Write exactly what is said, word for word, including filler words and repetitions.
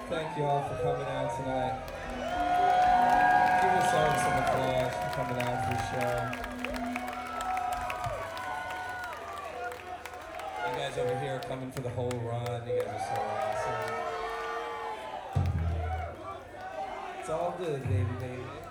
Thank you all for coming out tonight. Give yourselves some applause for coming out for the show. You guys over here are coming for the whole run. You guys are so awesome. It's all good, baby, baby.